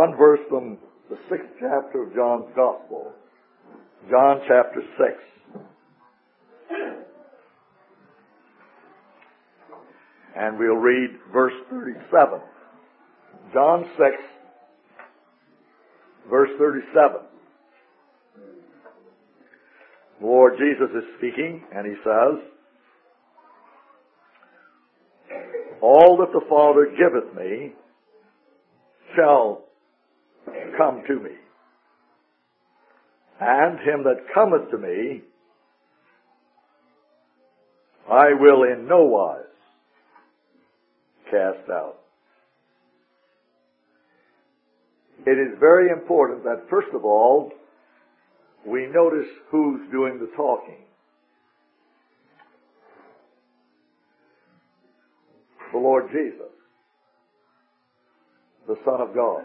one verse from the 6th chapter of John's Gospel. John chapter 6. And we'll read verse 37. John 6, verse 37. The Lord Jesus is speaking, and he says, "All that the Father giveth me shall come to me. And him that cometh to me, I will in no wise cast out." It is very important that, first of all, we notice who's doing the talking. The Lord Jesus, the Son of God.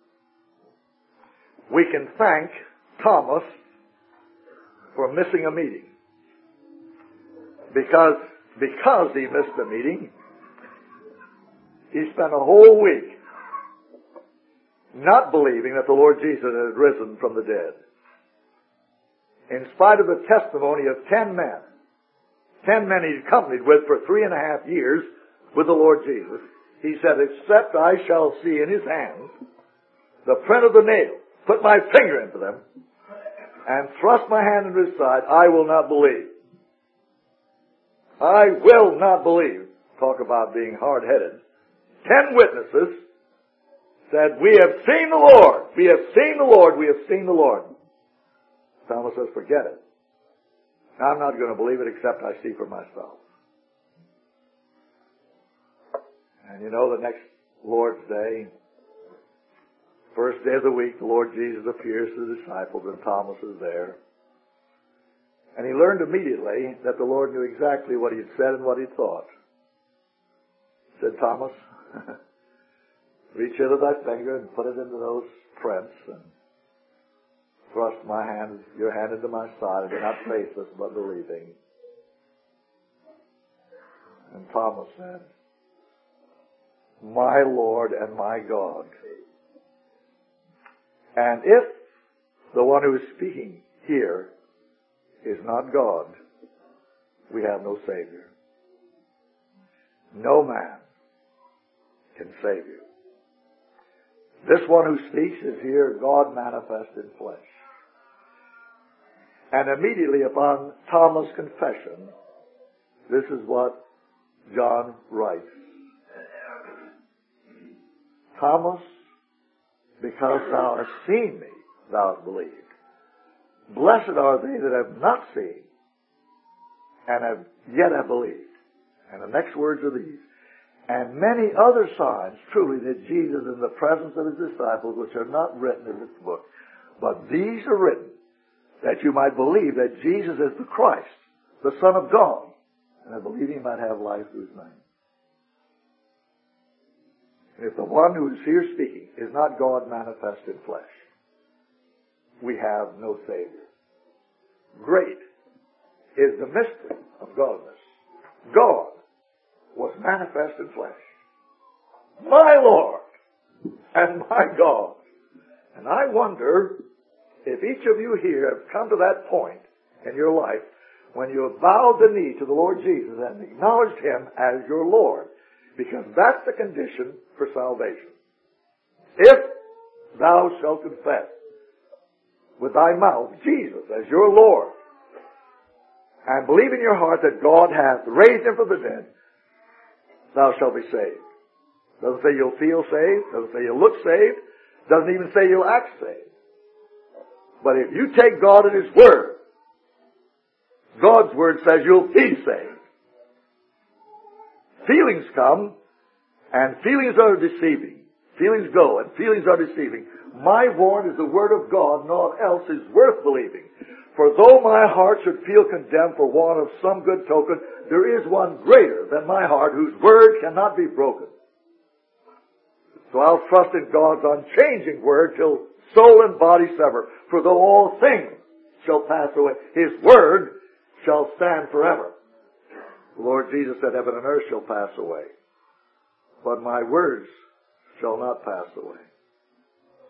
We can thank Thomas for missing a meeting. Because he missed a meeting, he spent a whole week not believing that the Lord Jesus had risen from the dead. In spite of the testimony of 10 men he'd accompanied with for 3.5 years with the Lord Jesus, he said, "Except I shall see in his hands the print of the nail, put my finger into them, and thrust my hand into his side, I will not believe." I will not believe. Talk about being hard-headed. 10 witnesses said, "We have seen the Lord. We have seen the Lord. We have seen the Lord." Thomas says, "Forget it. I'm not going to believe it except I see for myself." And you know, the next Lord's Day, first day of the week, the Lord Jesus appears to the disciples, and Thomas is there. And he learned immediately that the Lord knew exactly what he had said and what he thought. He said, "Thomas, reach hither thy finger and put it into those prints, and thrust your hand into my side, and be not faithless but believing." And Thomas said, "My Lord and my God." And if the one who is speaking here is not God, we have no Savior. No man can save you. This one who speaks is here God manifest in flesh. And immediately upon Thomas' confession, this is what John writes. "Thomas, because thou hast seen me, thou hast believed. Blessed are they that have not seen, and have yet have believed." And the next words are these: "And many other signs truly did Jesus in the presence of his disciples, which are not written in this book. But these are written, that you might believe that Jesus is the Christ, the Son of God, and that believing you might have life through his name." And if the one who is here speaking is not God manifest in flesh, we have no Savior. Great is the mystery of godliness. God was manifest in flesh. My Lord and my God. And I wonder if each of you here have come to that point in your life when you have bowed the knee to the Lord Jesus and acknowledged him as your Lord, because that's the condition for salvation. If thou shalt confess with thy mouth Jesus as your Lord, and believe in your heart that God hath raised him from the dead, thou shalt be saved. Doesn't say you'll feel saved, doesn't say you'll look saved, doesn't even say you'll act saved. But if you take God at his word, God's word says you'll be saved. Feelings come, and feelings are deceiving. Feelings go, and feelings are deceiving. My warrant is the word of God, naught else is worth believing. For though my heart should feel condemned for want of some good token, there is one greater than my heart, whose word cannot be broken. So I'll trust in God's unchanging word till soul and body sever. For though all things shall pass away, his word shall stand forever. The Lord Jesus said, heaven and earth shall pass away, but my words shall not pass away.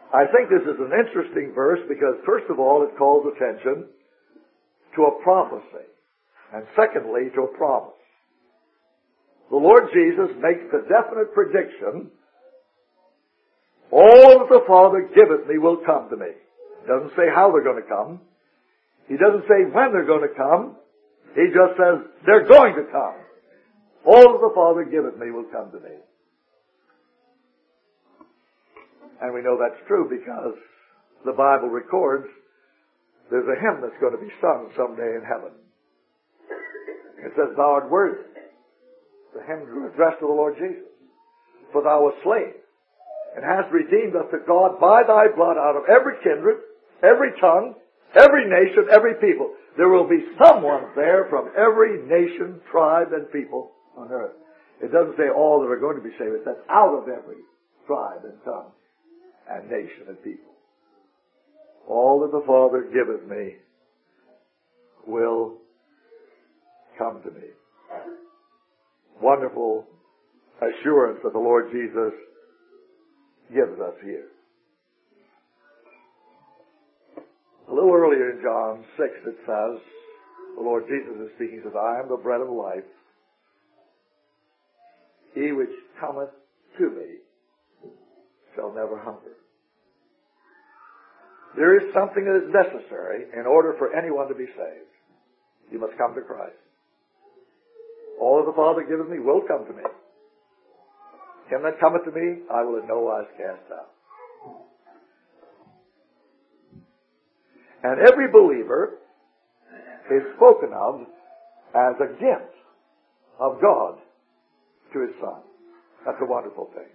I think this is an interesting verse because, first of all, it calls attention to a prophecy. And secondly, to a promise. The Lord Jesus makes the definite prediction, all that the Father giveth me will come to me. He doesn't say how they're going to come. He doesn't say when they're going to come. He just says, they're going to come. All that the Father giveth me will come to me. And we know that's true because the Bible records there's a hymn that's going to be sung someday in heaven. It says, Thou art worthy. The hymn addressed to the Lord Jesus. For thou wast slain, and hast redeemed us to God by thy blood out of every kindred, every tongue, every nation, every people. There will be someone there from every nation, tribe, and people on earth. It doesn't say all that are going to be saved. It says out of every tribe and tongue and nation and people. All that the Father giveth me will come to me. Wonderful assurance that the Lord Jesus gives us here. A little earlier in John 6 it says, the Lord Jesus is speaking, he says, I am the bread of life. He which cometh to me shall never hunger. There is something that is necessary in order for anyone to be saved. You must come to Christ. All that the Father giveth me will come to me. Him that cometh to me, I will in no wise cast out. And every believer is spoken of as a gift of God to His Son. That's a wonderful thing.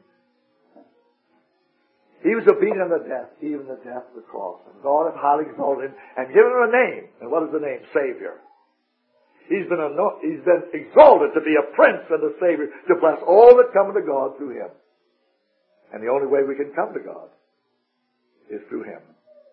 He was obedient unto death, even the death of the cross. And God hath highly exalted Him and given Him a name. And what is the name? Savior. He's been exalted to be a prince and a Savior, to bless all that come to God through Him. And the only way we can come to God is through Him.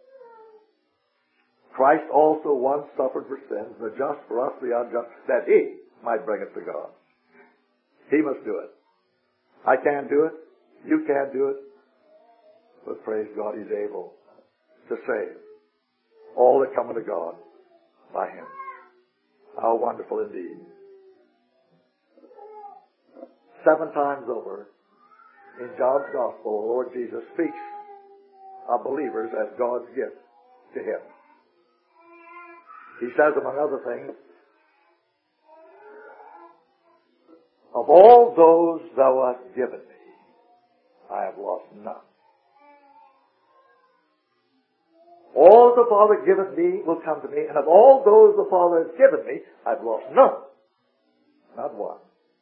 Christ also once suffered for sins, the just for us the unjust, that He might bring us to God. He must do it. I can't do it. You can't do it. But praise God, He's able to save all that come to God by Him. How wonderful indeed. 7 times over in John's Gospel, the Lord Jesus speaks of believers as God's gift to Him. He says, among other things, of all those thou hast given me, I have lost none. All the Father giveth me will come to me, and of all those the Father has given me, I've lost none. Not one.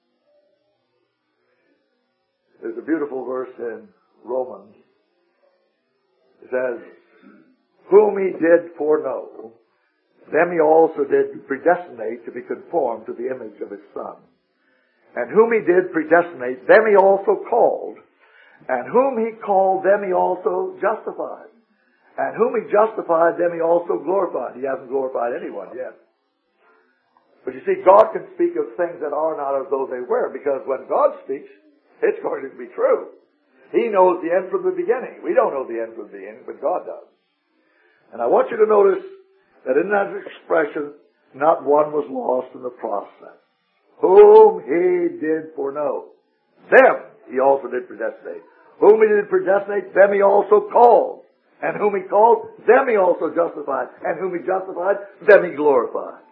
There's a beautiful verse in Romans. It says, whom He did foreknow, them He also did predestinate to be conformed to the image of His Son. And whom He did predestinate, them He also called. And whom He called, them He also justified. And whom He justified, them He also glorified. He hasn't glorified anyone yet. But you see, God can speak of things that are not as though they were, because when God speaks, it's going to be true. He knows the end from the beginning. We don't know the end from the beginning, but God does. And I want you to notice that in that expression, not one was lost in the process. Whom He did foreknow, them He also did predestinate. Whom He did predestinate, them He also called. And whom He called, them He also justified. And whom He justified, them He glorified.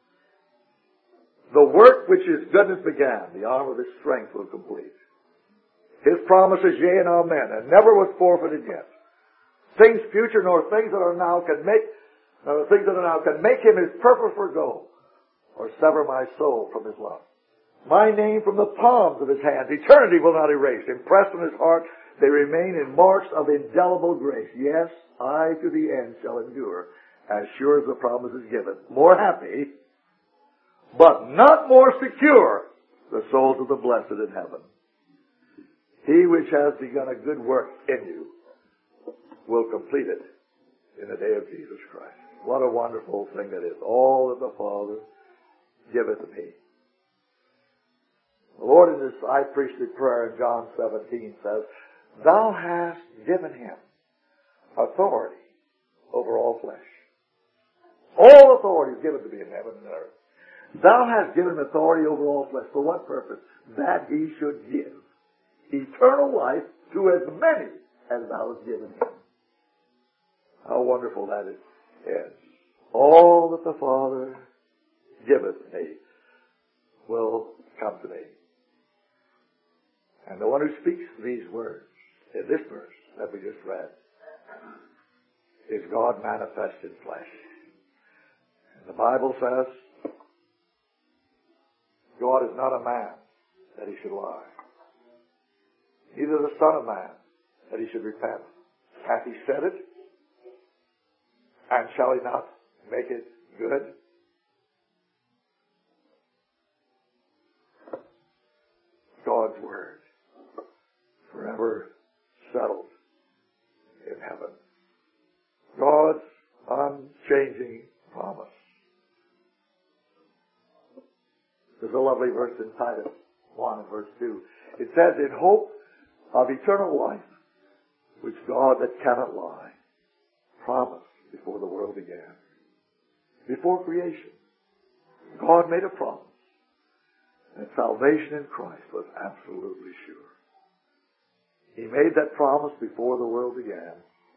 The work which His goodness began, the arm of His strength will complete. His promise is yea and amen, and never was forfeited yet. Things future nor things that are now can make, Him His purpose forgo, or sever my soul from His love. My name from the palms of His hands, eternity will not erase. Impressed on His heart, they remain in marks of indelible grace. Yes, I to the end shall endure, as sure as the promise is given. More happy, but not more secure, the souls of the blessed in heaven. He which has begun a good work in you will complete it in the day of Jesus Christ. What a wonderful thing that is. All that the Father giveth me. The Lord in His high priestly prayer in John 17 says, Thou hast given Him authority over all flesh. All authority is given to me in heaven and earth. Thou hast given authority over all flesh. For what purpose? That he should give eternal life to as many as thou hast given him. How wonderful that is. Yes. All that the Father giveth me will come to me. And the one who speaks these words in this verse that we just read is God manifest in flesh. And the Bible says, God is not a man that he should lie, neither the Son of Man that he should repent. Hath he said it? And shall he not make it good? God's word, forever settled in heaven. God's unchanging promise. There's a lovely verse in Titus 1 and verse 2. It says, in hope of eternal life, which God that cannot lie promised before the world began. Before creation, God made a promise that salvation in Christ was absolutely sure. He made that promise before the world began.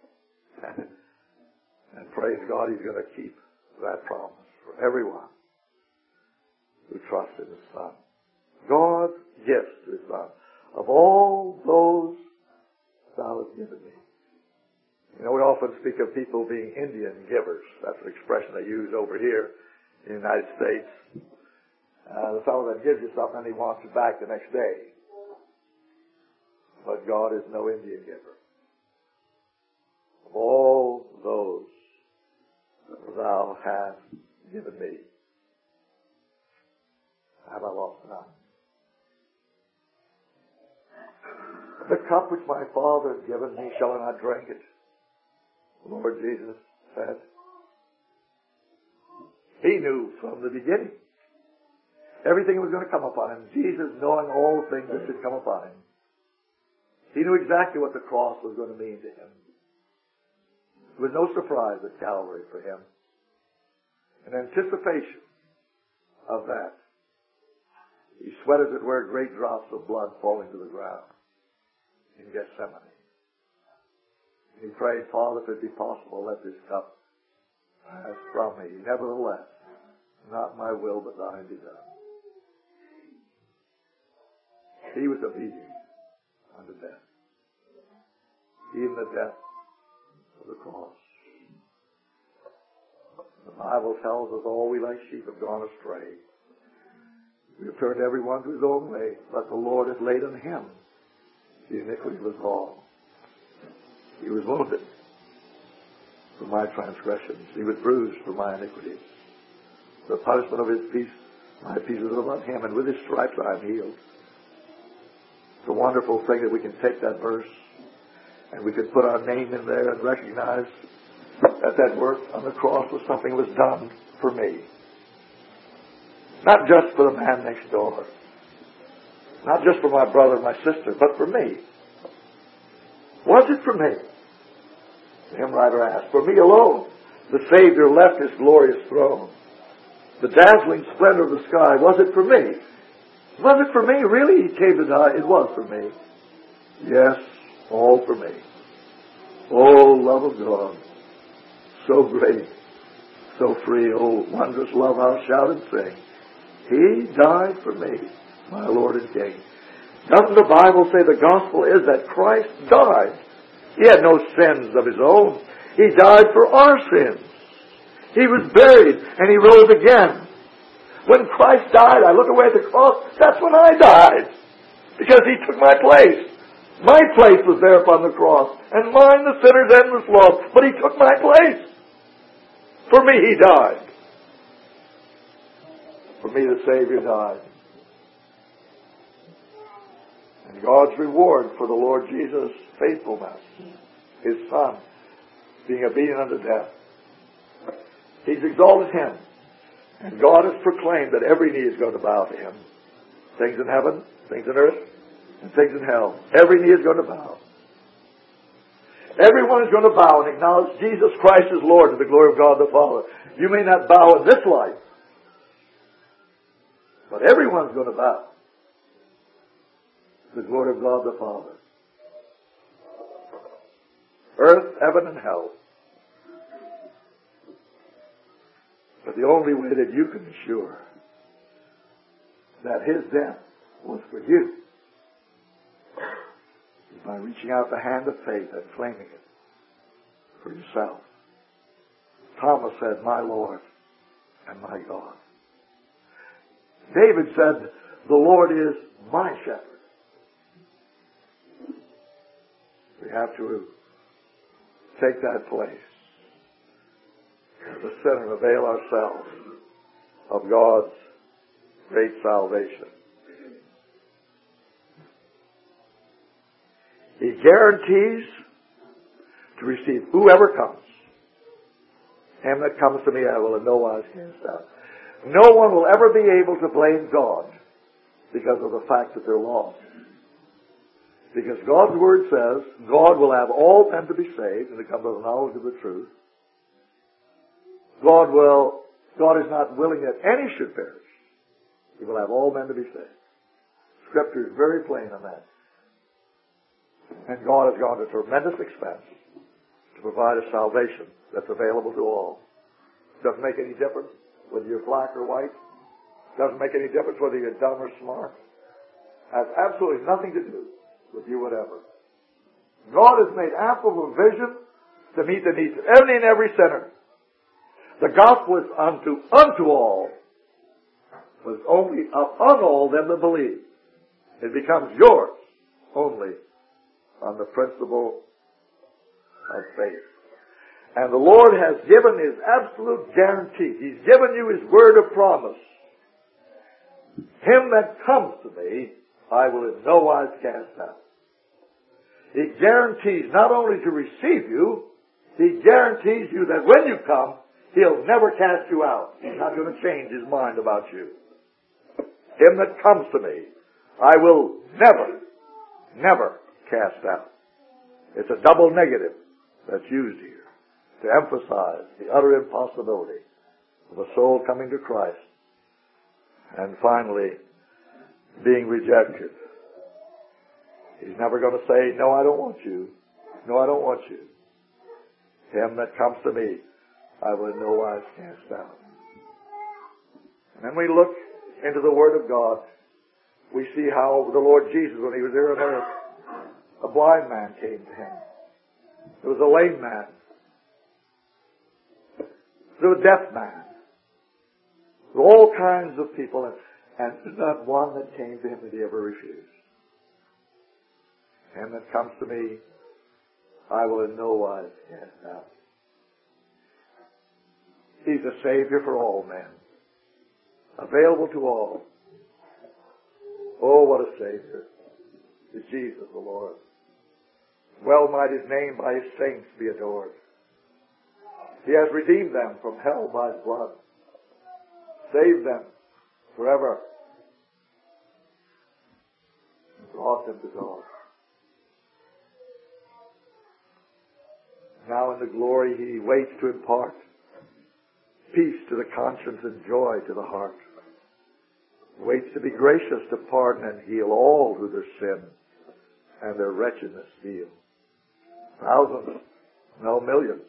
And praise God, he's going to keep that promise for everyone who trusts in his Son. God's gifts to his Son. Of all those thou hast given me. You know, we often speak of people being Indian givers. That's an expression they use over here in the United States. The fellow that gives you something and he wants it back the next day. But God is no Indian giver. Of all those thou hast given me, have I lost none. The cup which my Father has given me, shall I not drink it? The Lord Jesus said. He knew from the beginning everything was going to come upon him. Jesus, knowing all things that should come upon him, he knew exactly what the cross was going to mean to him. It was no surprise at Calvary for him. In anticipation of that, he sweat, as it were, great drops of blood falling to the ground in Gethsemane. He prayed, Father, if it be possible, let this cup pass from me. Nevertheless, not my will, but thine be done. He was obedient unto death. Even the death of the cross. The Bible tells us all we like sheep have gone astray. We have turned everyone to his own way, but the Lord hath laid on him the iniquity of us all. He was wounded for my transgressions. He was bruised for my iniquities. The punishment of his peace, my peace was upon him, and with his stripes I am healed. It's a wonderful thing that we can take that verse and we can put our name in there and recognize that that work on the cross was something that was done for me. Not just for the man next door. Not just for my brother and my sister, but for me. Was it for me? The hymn writer asked. For me alone, the Savior left his glorious throne. The dazzling splendor of the sky, was it for me? Was it for me? Really, he came to die. It was for me. Yes, all for me. Oh, love of God. So great, so free. Oh, wondrous love, I'll shout and sing. He died for me, my Lord and King. Doesn't the Bible say the gospel is that Christ died? He had no sins of his own. He died for our sins. He was buried and he rose again. When Christ died, I look away at the cross, that's when I died. Because he took my place. My place was there upon the cross. And mine the sinner's endless loss. But he took my place. For me he died. For me the Savior died. And God's reward for the Lord Jesus' faithfulness, his Son, being obedient unto death. He's exalted him. And God has proclaimed that every knee is going to bow to him. Things in heaven, things in earth, and things in hell. Every knee is going to bow. Everyone is going to bow and acknowledge Jesus Christ as Lord to the glory of God the Father. You may not bow in this life, but everyone's going to bow to the glory of God the Father. Earth, heaven, and hell. But the only way that you can ensure that His death was for you is by reaching out the hand of faith and claiming it for yourself. Thomas said, "My Lord and my God." David said, "The Lord is my shepherd." We have to take that place as a sinner and avail ourselves of God's great salvation. He guarantees to receive whoever comes. Him that comes to me I will in no wise cast out. No one will ever be able to blame God because of the fact that they're lost. Because God's Word says God will have all men to be saved and to come to the knowledge of the truth. God is not willing that any should perish. He will have all men to be saved. Scripture is very plain on that. And God has gone to tremendous expense to provide a salvation that's available to all. Doesn't make any difference whether you're black or white. Doesn't make any difference whether you're dumb or smart. Has absolutely nothing to do with you whatever. God has made ample provision to meet the needs of any and every sinner. The gospel is unto all, but it's only upon all them that believe. It becomes yours only on the principle of faith. And the Lord has given His absolute guarantee. He's given you His word of promise. Him that comes to me, I will in no wise cast out. He guarantees not only to receive you, He guarantees you that when you come, He'll never cast you out. He's not going to change His mind about you. Him that comes to me, I will never cast out. It's a double negative that's used here to emphasize the utter impossibility of a soul coming to Christ and finally being rejected. He's never going to say, "No, I don't want you. No, I don't want you." Him that comes to me, I will in no wise cast out. And then we look into the Word of God. We see how the Lord Jesus, when He was here on earth, a blind man came to Him. There was a lame man. There was a deaf man. There were all kinds of people, and not one that came to Him that He ever refused. Him that comes to me, I will in no wise cast out. He's a Savior for all men. Available to all. Oh, what a Savior is Jesus the Lord. Well might His name by His saints be adored. He has redeemed them from hell by His blood. Saved them forever. And brought them to God. Now in the glory He waits to impart peace to the conscience and joy to the heart. Waits to be gracious to pardon and heal all who their sin and their wretchedness feel. Thousands, no millions,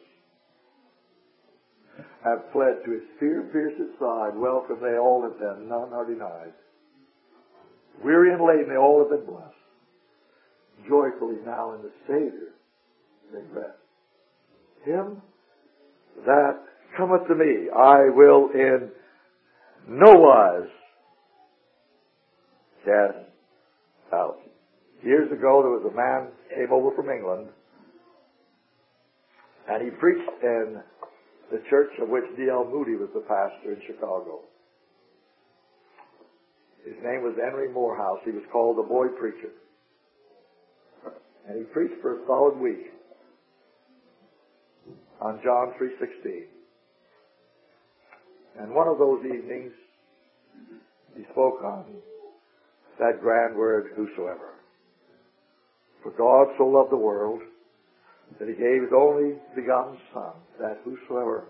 have fled to His fear-pierced side. Welcome they all have been, none are denied. Weary and laden they all have been blessed. Joyfully now in the Savior they rest. Him that cometh to me, I will in no wise cast out. Years ago, there was a man came over from England, and he preached in the church of which D.L. Moody was the pastor in Chicago. His name was Henry Morehouse. He was called the Boy Preacher. And he preached for a solid week on John 3:16. And one of those evenings, he spoke on that grand word, whosoever. For God so loved the world that He gave His only begotten Son, that whosoever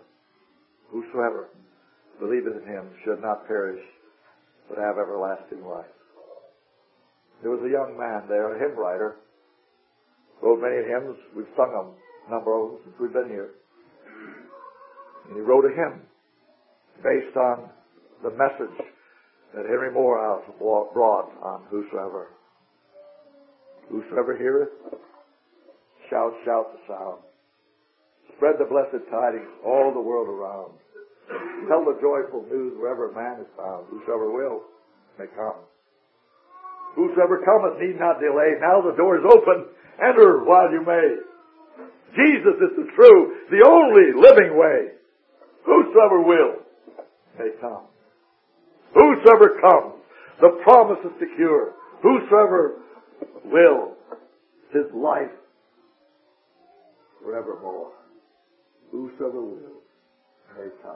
believeth in Him should not perish, but have everlasting life. There was a young man there, a hymn writer, wrote many hymns. We've sung them, a number of them since we've been here. And he wrote a hymn based on the message that Henry Morehouse brought on whosoever. Whosoever heareth, shout, shout the sound. Spread the blessed tidings all the world around. Tell the joyful news wherever man is found. Whosoever will may come. Whosoever cometh need not delay. Now the door is open. Enter while you may. Jesus is the true, the only living way. Whosoever will may come. Whosoever comes, the promise is secure. Whosoever will, his life forevermore. Whosoever will may come.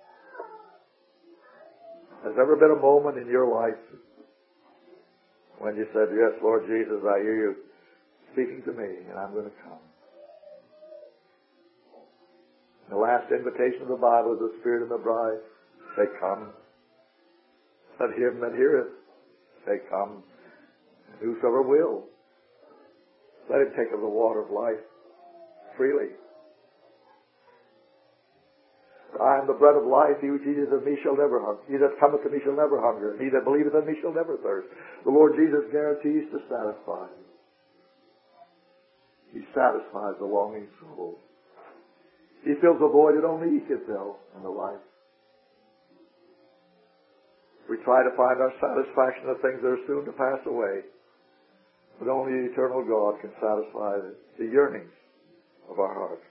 Has there ever been a moment in your life when you said, yes, Lord Jesus, I hear you speaking to me, and I'm going to come? The last invitation of the Bible is the Spirit and the bride say, come. Let him that heareth say, come. And whosoever will, let him take of the water of life freely. I am the bread of life. He which eateth of me shall never hunger. He that cometh to me shall never hunger. And he that believeth in me shall never thirst. The Lord Jesus guarantees to satisfy. He satisfies the longing soul. He fills a void that only He can fill in the life. We try to find our satisfaction in things that are soon to pass away. But only the eternal God can satisfy the yearnings of our hearts.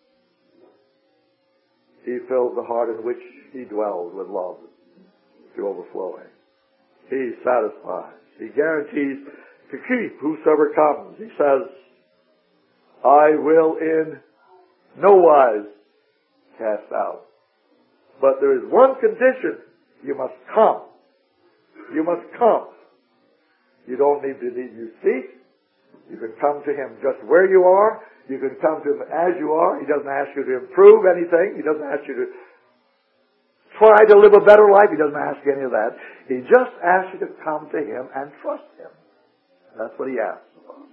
He fills the heart in which He dwells with love to overflowing. He satisfies. He guarantees to keep whosoever comes. He says, I will in no wise cast out. But there is one condition. You must come. You must come. You don't need your seat. You can come to Him just where you are. You can come to Him as you are. He doesn't ask you to improve anything. He doesn't ask you to try to live a better life. He doesn't ask you any of that. He just asks you to come to Him and trust Him. That's what He asks of us.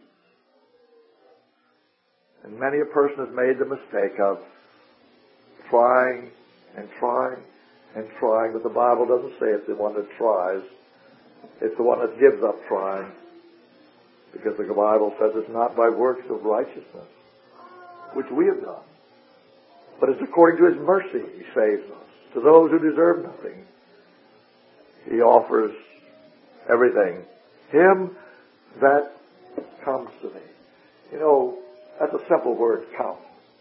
And many a person has made the mistake of trying and trying and trying, but the Bible doesn't say it's the one that tries. It's the one that gives up trying. Because the Bible says it's not by works of righteousness, which we have done, but it's according to His mercy He saves us. To those who deserve nothing, He offers everything. Him that comes to me. You know, that's a simple word, come.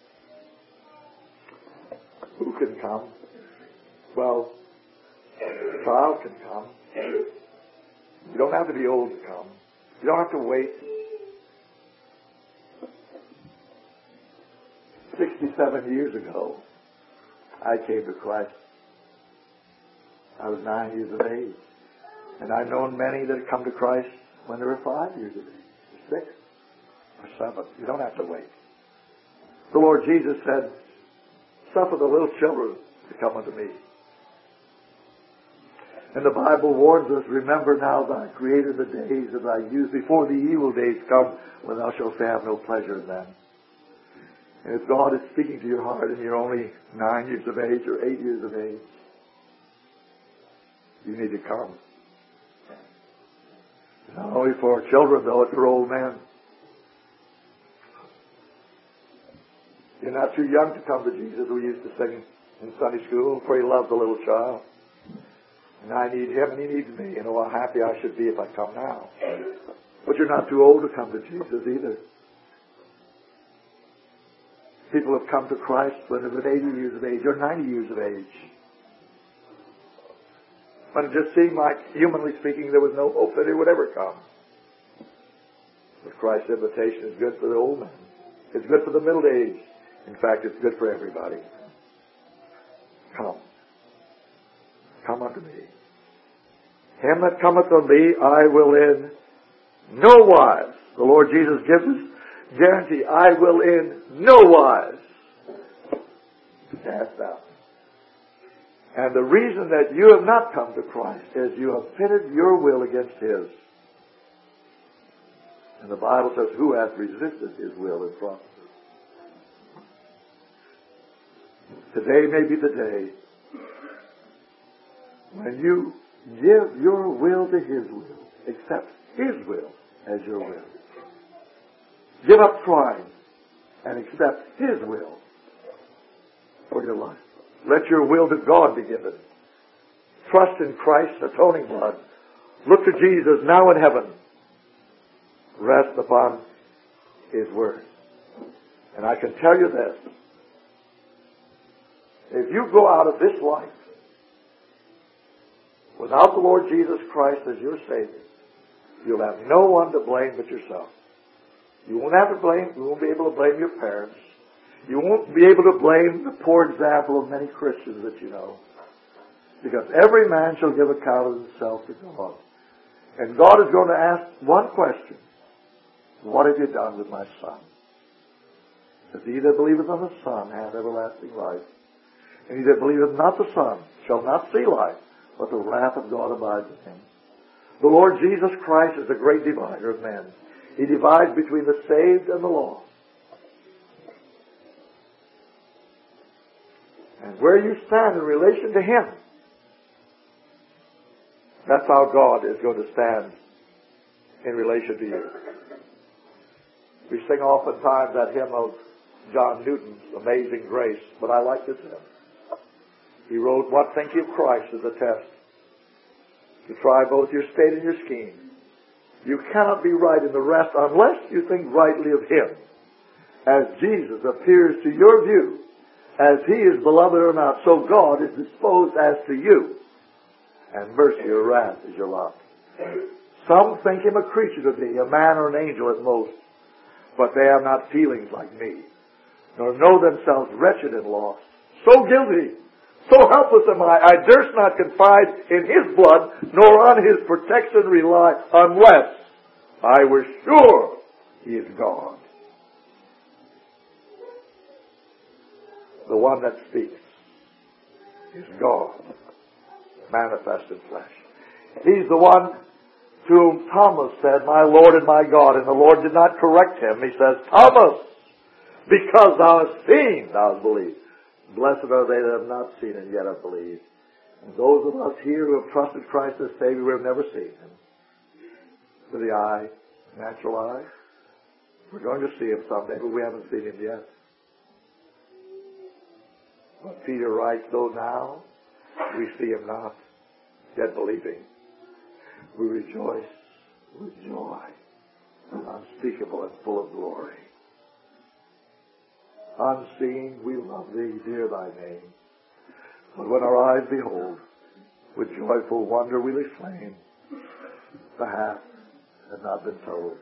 Who can come? Well, a child can come. You don't have to be old to come. You don't have to wait. 67 years ago, I came to Christ. I was 9 years of age. And I've known many that have come to Christ when they were 5 years of age, or 6, or 7. You don't have to wait. The Lord Jesus said, suffer the little children to come unto me. And the Bible warns us, remember now thy Creator the days of thy youth, before the evil days come, when thou shalt have no pleasure in them. And if God is speaking to your heart and you're only 9 years of age or 8 years of age, you need to come. Not only for children, though, it's for old men. You're not too young to come to Jesus. We used to sing in Sunday school, for He loves the little child. And I need Him and He needs me. You know how happy I should be if I come now. But you're not too old to come to Jesus either. People have come to Christ when they've been 80 years of age or 90 years of age. But it just seemed like, humanly speaking, there was no hope that He would ever come. But Christ's invitation is good for the old man. It's good for the middle age. In fact, it's good for everybody. Come. Come unto me. Him that cometh unto me, I will in no wise. The Lord Jesus guarantee, I will in no wise cast out. And the reason that you have not come to Christ is you have pitted your will against His. And the Bible says, who hath resisted His will and prospered? Today may be the day when you give your will to His will, accept His will as your will. Give up trying and accept His will for your life. Let your will to God be given. Trust in Christ's atoning blood. Look to Jesus now in heaven. Rest upon His Word. And I can tell you this. If you go out of this life without the Lord Jesus Christ as your Savior, you'll have no one to blame but yourself. You won't have to blame. You won't be able to blame your parents. You won't be able to blame the poor example of many Christians that you know. Because every man shall give account of himself to God. And God is going to ask one question. What have you done with my son? Because he that believeth on the Son hath everlasting life. And he that believeth not the Son shall not see life, but the wrath of God abides in him. The Lord Jesus Christ is the great divider of men. He divides between the saved and the lost. And where you stand in relation to Him, that's how God is going to stand in relation to you. We sing oftentimes that hymn of John Newton's Amazing Grace, but I like this hymn. He wrote, what think you of Christ as a test, to try both your state and your scheme. You cannot be right in the rest unless you think rightly of Him. As Jesus appears to your view, as He is beloved or not, so God is disposed as to you. And mercy or wrath is your lot. Some think Him a creature to be, a man or an angel at most. But they have not feelings like me, nor know themselves wretched and lost. So guilty, so helpless am I durst not confide in His blood, nor on His protection rely, unless I were sure He is God. The one that speaks is God, manifest in flesh. He's the one to whom Thomas said, my Lord and my God, and the Lord did not correct him. He says, Thomas, because thou hast seen, thou hast believed. Blessed are they that have not seen and yet have believed. And those of us here who have trusted Christ as Savior, we have never seen Him. To the eye, natural eye, we're going to see Him someday, but we haven't seen Him yet. But Peter writes, though now we see Him not, yet believing, we rejoice with joy unspeakable and full of glory. Unseen, we love Thee, dear Thy name. But when our eyes behold, with joyful wonder we'll exclaim, the half had not been told.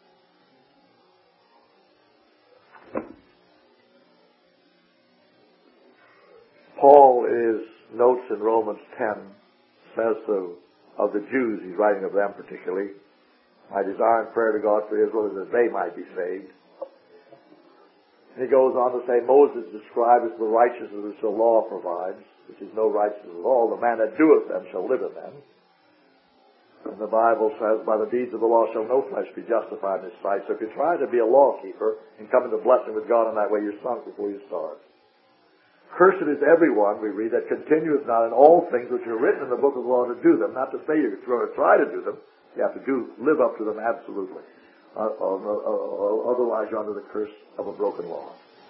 Paul, in his notes in Romans 10, says of the Jews, he's writing of them particularly, my desire and prayer to God for Israel is that they might be saved. And he goes on to say, Moses described as the righteousness which the law provides, which is no righteousness at all. The man that doeth them shall live in them. And the Bible says, by the deeds of the law shall no flesh be justified in His sight. So if you try to be a law keeper and come into blessing with God in that way, you're sunk before you start. Cursed is everyone, we read, that continueth not in all things which are written in the book of the law to do them. Not to say you're going to try to do them. You have to live up to them absolutely. Otherwise you're under the curse of a broken law.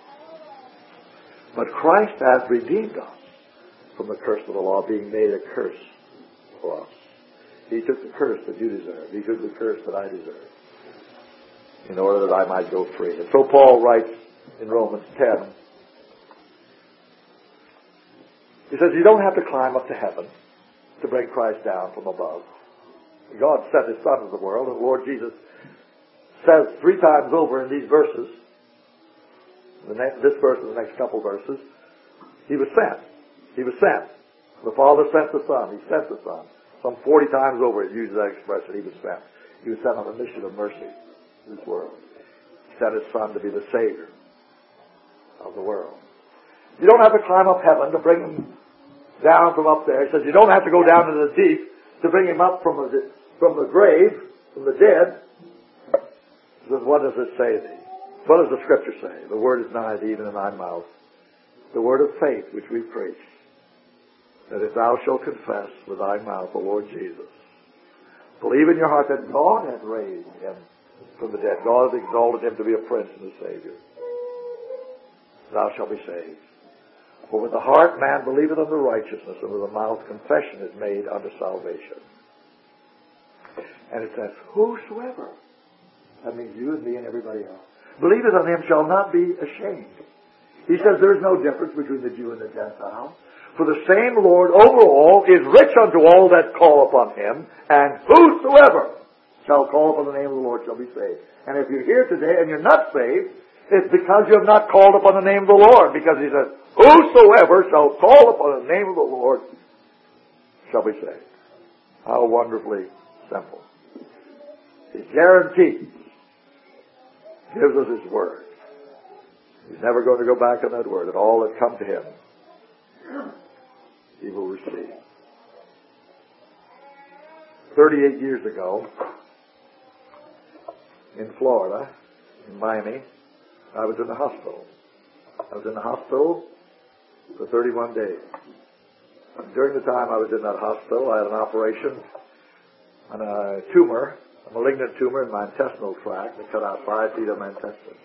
But Christ hath redeemed us from the curse of the law, being made a curse for us. He took the curse that you deserve. He took the curse that I deserve, in order that I might go free. And so Paul writes in Romans 10, he says, you don't have to climb up to heaven to bring Christ down from above. God sent His Son into the world, and the Lord Jesus says 3 times over in these verses, this verse and the next couple verses, He was sent. He was sent. The Father sent the Son. He sent the Son. Some 40 times over it uses that expression, He was sent. He was sent on a mission of mercy to this world. sent His Son to be the Savior of the world. You don't have to climb up heaven to bring Him down from up there. He says you don't have to go down to the deep to bring Him up from the grave, from the dead. He says, what does it say thee? What does the Scripture say? The word is nigh thee, even in thy mouth. The word of faith which we preach. That if thou shalt confess with thy mouth the Lord Jesus, believe in your heart that God hath raised Him from the dead. God hath exalted Him to be a Prince and a Savior. Thou shalt be saved. For with the heart man believeth unto righteousness, and with the mouth confession is made unto salvation. And it says, whosoever, that means you and me and everybody else, believeth on Him shall not be ashamed. He says there is no difference between the Jew and the Gentile. For the same Lord over all is rich unto all that call upon Him, and whosoever shall call upon the name of the Lord shall be saved. And if you're here today and you're not saved, it's because you have not called upon the name of the Lord. Because He says, whosoever shall call upon the name of the Lord shall be saved. How wonderfully simple. He guarantees, gives us His word. He's never going to go back on that word. And all that come to Him, He will receive. 38 years ago, in Florida, in Miami, I was in the hospital. I was in the hospital for 31 days. And during the time I was in that hospital, I had an operation on a tumor, a malignant tumor in my intestinal tract that cut out 5 feet of my intestines.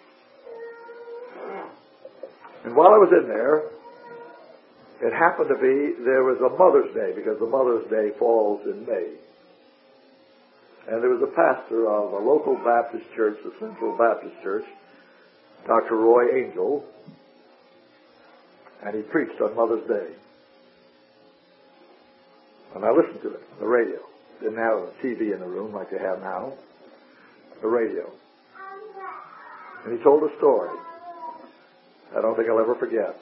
And while I was in there, it happened to be there was a Mother's Day, because the Mother's Day falls in May. And there was a pastor of a local Baptist church, the Central Baptist Church, Dr. Roy Angel, and he preached on Mother's Day. And I listened to it on the radio. Didn't have a TV in the room like they have now. The radio. And he told a story I don't think I'll ever forget.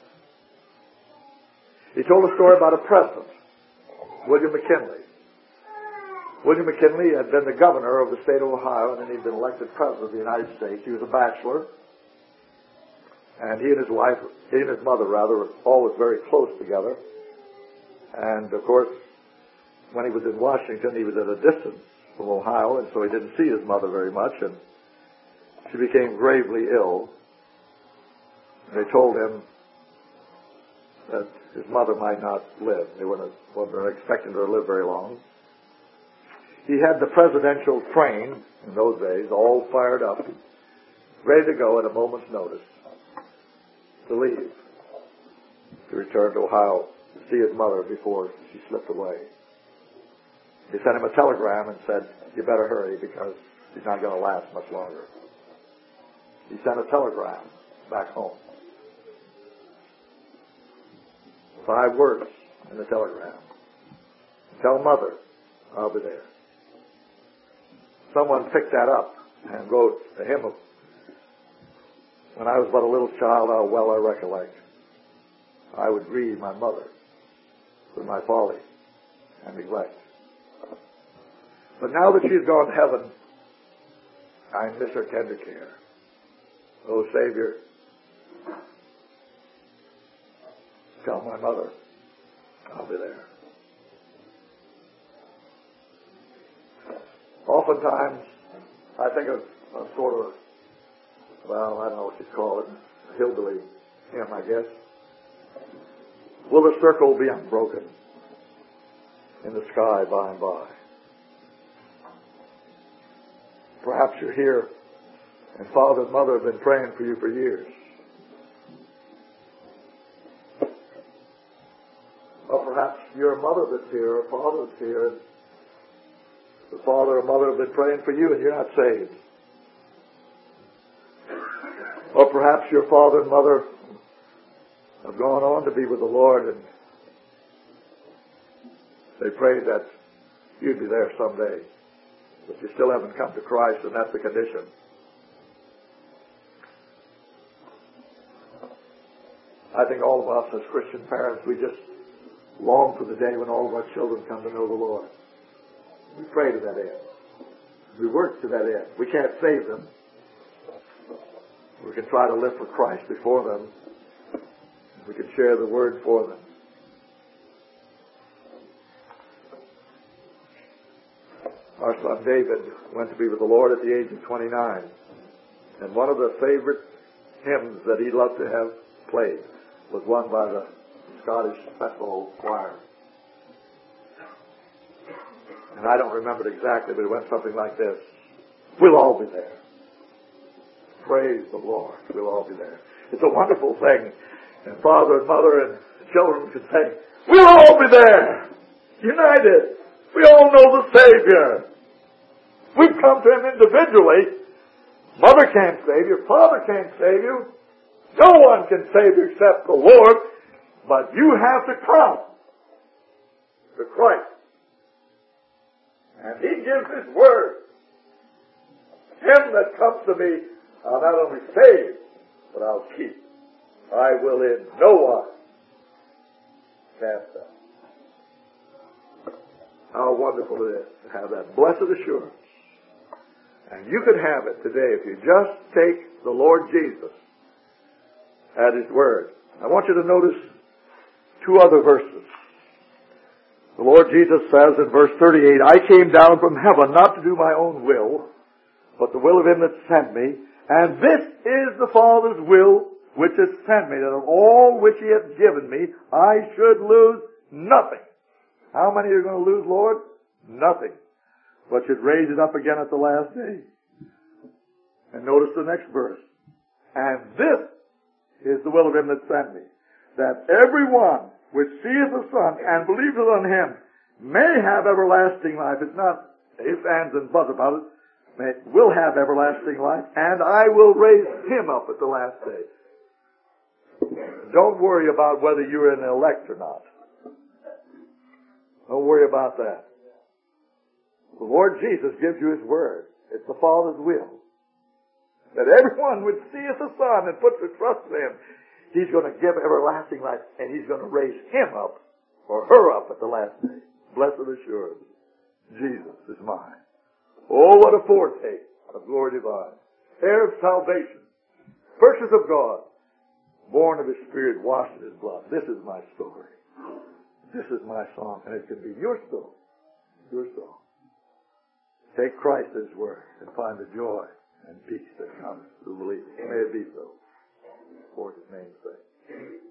He told a story about a president, William McKinley. William McKinley had been the governor of the state of Ohio, and then he'd been elected president of the United States. He was a bachelor. And he and his wife, he and his mother rather, were always very close together. And of course, when he was in Washington, he was at a distance from Ohio, and so he didn't see his mother very much, and she became gravely ill. And they told him that his mother might not live. They weren't expecting her to live very long. He had the presidential train, in those days, all fired up, ready to go at a moment's notice to leave, to return to Ohio to see his mother before she slipped away. He sent him a telegram and said, you better hurry because she's not going to last much longer. He sent a telegram back home. 5 words in the telegram. Tell Mother I'll be there. Someone picked that up and wrote a hymn of, when I was but a little child, how well I recollect. I would grieve my mother with my folly and neglect. But now that she's gone to heaven, I miss her tender care. Oh, Savior, tell my mother I'll be there. Oftentimes, I think of a sort of, well, I don't know what you call it, a hillbilly hymn, I guess. Will the circle be unbroken in the sky by and by? Perhaps you're here, and Father and Mother have been praying for you for years. Or perhaps you're a mother that's here, or a father that's here, and the father or mother have been praying for you and you're not saved. Or perhaps your father and mother have gone on to be with the Lord and they prayed that you'd be there someday. But you still haven't come to Christ, and that's the condition. I think all of us as Christian parents, we just long for the day when all of our children come to know the Lord. We pray to that end. We work to that end. We can't save them. We can try to live for Christ before them. We can share the word for them. Our son David went to be with the Lord at the age of 29. And one of the favorite hymns that he loved to have played was one by the Scottish Festival Choir. And I don't remember it exactly, but it went something like this. We'll all be there. Praise the Lord. We'll all be there. It's a wonderful thing. And father and mother and children can say, we'll all be there. United. We all know the Savior. We've come to Him individually. Mother can't save you. Father can't save you. No one can save you except the Lord. But you have to come to Christ. And He gives His word. Him that comes to me, I'll not only save, but I'll keep. I will in no one cast out. How wonderful it is to have that blessed assurance. And you could have it today if you just take the Lord Jesus at His word. I want you to notice two other verses. The Lord Jesus says in verse 38, I came down from heaven not to do my own will, but the will of Him that sent me. And this is the Father's will which has sent me, that of all which He hath given me, I should lose nothing. How many are going to lose, Lord? Nothing. But should raise it up again at the last day. And notice the next verse. And this is the will of Him that sent me, that every one which seeth the Son and believeth on Him may have everlasting life. It's not ifs, ands, and buts about it. Will have everlasting life, and I will raise him up at the last day. Don't worry about whether you're an elect or not. Don't worry about that. The Lord Jesus gives you His word. It's the Father's will. That everyone which seeth the Son and puts their trust in Him, He's going to give everlasting life, and He's going to raise him up, or her up at the last day. Blessed assurance. Jesus is mine. Oh, what a foretaste of glory divine. Heir of salvation. Purchase of God. Born of His Spirit, washed in His blood. This is my story. This is my song. And it can be your story. Your song. Take Christ at His word and find the joy and peace that comes through believing. May it be so. For His name's sake.